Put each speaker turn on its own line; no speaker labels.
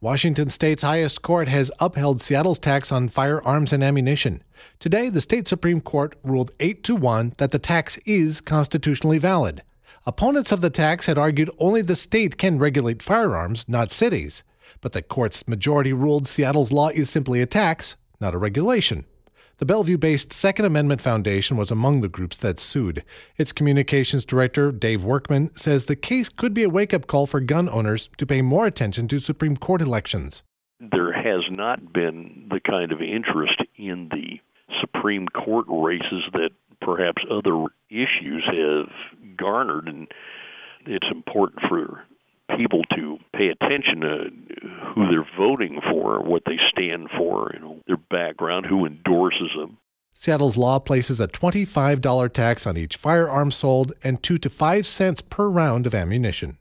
Washington State's highest court has upheld Seattle's tax on firearms and ammunition. Today, the state Supreme Court ruled 8-1 that the tax is constitutionally valid. Opponents of the tax had argued only the state can regulate firearms, not cities. But the court's majority ruled Seattle's law is simply a tax, not a regulation. The Bellevue-based Second Amendment Foundation was among the groups that sued. Its communications director, Dave Workman, says the case could be a wake-up call for gun owners to pay more attention to Supreme Court elections.
There has not been the kind of interest in the Supreme Court races that perhaps other issues have garnered, and it's important for people to pay attention to who they're voting for, what they stand for, their background, who endorses them.
Seattle's law places a $25 tax on each firearm sold and 2 to 5 cents per round of ammunition.